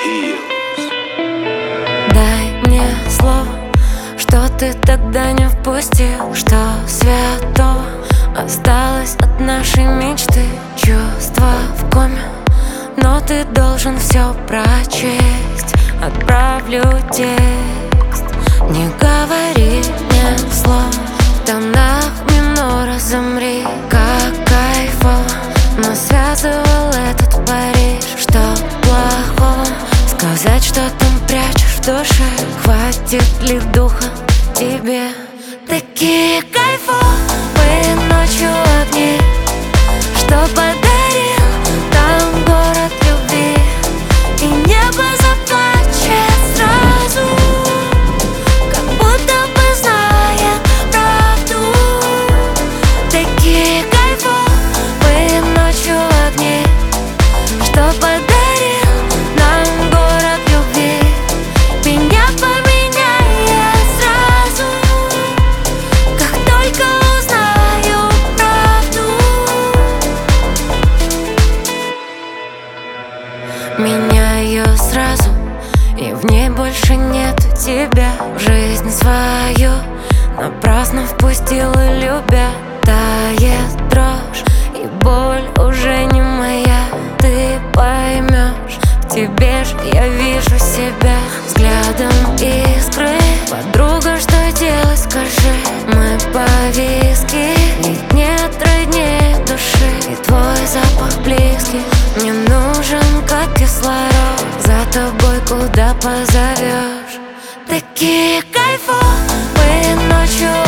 Hills. Дай мне слово, что ты тогда не впустил, что святого осталось от нашей мечты. Чувства в коме, но ты должен все прочесть. Отправлю текст. Не говори мне слов, в тонах минора замри. Как кайфово, но связывал этот Париж. Что плохого сказать, что там прячешь в душе? Хватит ли духа тебе? Такие кайфовые ночью огни, что подарил там город любви. И небо заплачет сразу, как будто бы знает правду. Такие кайфовые ночью огни, что подарил нам город любви. Меня поменяет сразу, как только узнаю правду. Меняю сразу, и в ней больше нету тебя. В жизнь свою напрасно впустил, и любя тает дрожь, и боль уже не моя. Ты поймешь, в тебе ж я вижу себя. Взглядом искры, подруга, что делать, скажи? Мы повиски, ведь нет роднее души. И твой запах близкий мне нужен, как кислород. За тобой куда позовешь. Такие кайфовые ночью